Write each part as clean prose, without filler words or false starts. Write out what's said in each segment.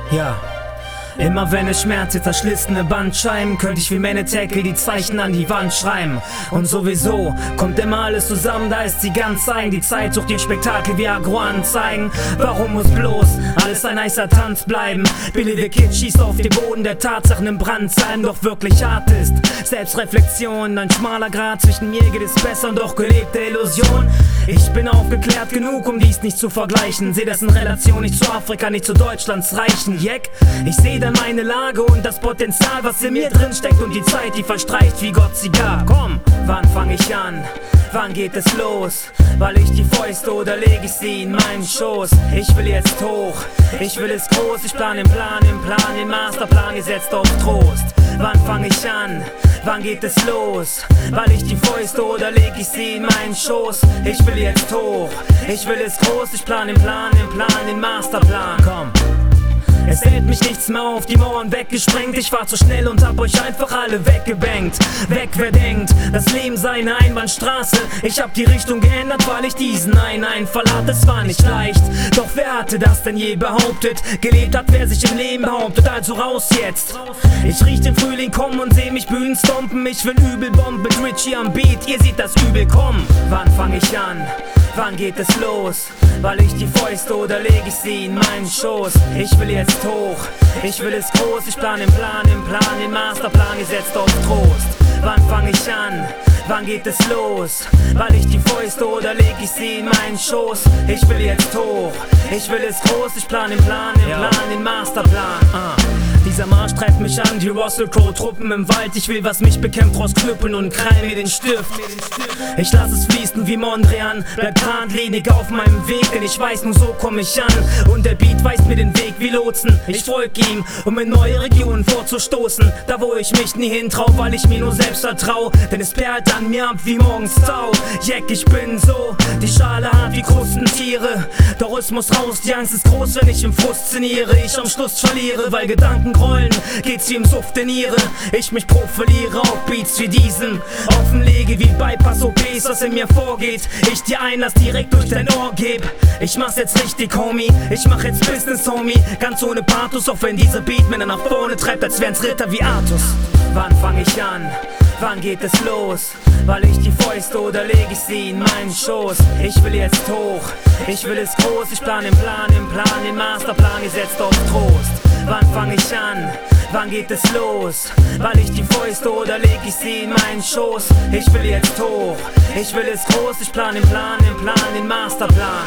Ja. Immer wenn es schmerzt, zerschlissene Bandscheiben, könnte ich wie Menetackle die Zeichen an die Wand schreiben. Und sowieso kommt immer alles zusammen, da ist sie ganz eigen. Die Zeit sucht ihr Spektakel wie Agro-Anzeigen. Warum muss bloß alles ein heißer Tanz bleiben? Billy the Kid schießt auf den Boden der Tatsachen im Brand sein, doch wirklich hart ist Selbstreflexion, ein schmaler Grat zwischen mir geht es besser und doch gelebte Illusion. Ich bin aufgeklärt genug, um dies nicht zu vergleichen. Seh das in Relation nicht zu Afrika, nicht zu Deutschlands Reichen. Jeck, ich seh dann meine Lage und das Potenzial, was in mir drin steckt und die Zeit, die verstreicht, wie Gott sie gab. Komm, wann fang ich an? Wann geht es los? Weil ich die Fäuste oder leg ich sie in meinen Schoß? Ich will jetzt hoch, ich will es groß, ich plan den Plan, den Masterplan gesetzt auf Trost. Wann fang ich an? Wann geht es los? Weil ich die Fäuste oder leg ich sie in meinen Schoß? Ich will jetzt hoch, ich will es groß, ich plan den Plan, den Masterplan. Komm. Es hält mich nichts mehr auf, die Mauern weggesprengt. Ich fahr zu schnell und hab euch einfach alle weggebankt. Weg, wer denkt, das Leben sei eine Einbahnstraße. Ich hab die Richtung geändert, weil ich diesen einen verlat. Es war nicht leicht, doch wer hatte das denn je behauptet? Gelebt hat, wer sich im Leben behauptet, also raus jetzt. Ich riech den Frühling kommen und seh mich Bühnen stompen. Ich will übel bomben mit Richie am Beat, ihr seht das Übel kommen. Wann fang ich an? Wann geht es los? Weil ich die Fäuste oder leg ich sie in meinen Schoß? Ich will jetzt hoch, ich will es groß, ich plan den Masterplan gesetzt auf Trost. Wann fang ich an? Wann geht es los? Weil ich die Fäuste oder leg ich sie in meinen Schoß? Ich will jetzt hoch, ich will es groß, ich plan den Masterplan. Dieser Marsch treibt mich an, die Russell Crowe Truppen im Wald. Ich will, was mich bekämpft, raus knüppeln und krall mir den Stift. Ich lass es fließen wie Mondrian, bleib geradlinig auf meinem Weg, denn ich weiß, nur so komm ich an. Und der Beat weist mir den Weg wie Lotsen. Ich folg ihm, um in neue Regionen vorzustoßen. Da wo ich mich nie hintrau, weil ich mir nur selbst vertrau. Denn es perlt an mir ab wie morgens Tau. Jeck, ich bin so, die Schale hart wie Krustentiere. Doch es muss raus, die Angst ist groß, wenn ich im Frust szeniere. Ich am Schluss verliere, weil Gedanken rollen, geht's wie im Suff der Niere. Ich mich profiliere auf Beats wie diesen, offenlege wie Bypass-OPs, was in mir vorgeht. Ich dir Einlass direkt durch dein Ohr geb. Ich mach's jetzt richtig, Homie, ich mach jetzt Business, Homie. Ganz ohne Pathos, auch wenn dieser Beat Männer nach vorne treibt, als wären's Ritter wie Artus. Wann fang ich an? Wann geht es los? Weil ich die Fäuste oder leg ich sie in meinen Schoß? Ich will jetzt hoch, ich will es groß, ich plan den Masterplan gesetzt auf Trost. Wann fang ich an? Wann geht es los? Weil ich die Fäuste oder leg ich sie in meinen Schoß? Ich will jetzt hoch, ich will es groß, ich plan den Masterplan.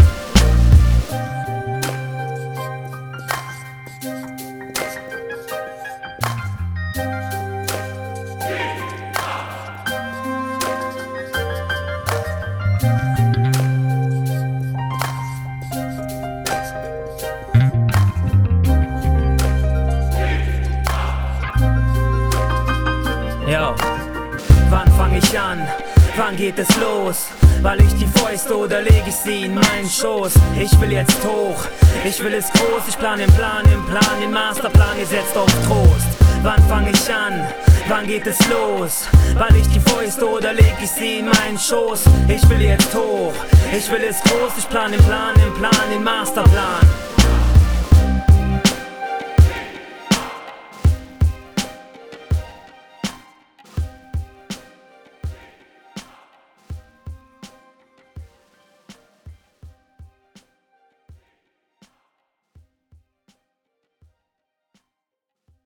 Yo. Wann fang ich an? Wann geht es los? Weil ich die Fäuste oder leg ich sie in meinen Schoß? Ich will jetzt hoch, ich will es groß, ich plan den Masterplan gesetzt auf Trost. Wann fang ich an? Wann geht es los? Weil ich die Fäuste oder leg ich sie in meinen Schoß? Ich will jetzt hoch, ich will es groß, ich plan den Masterplan.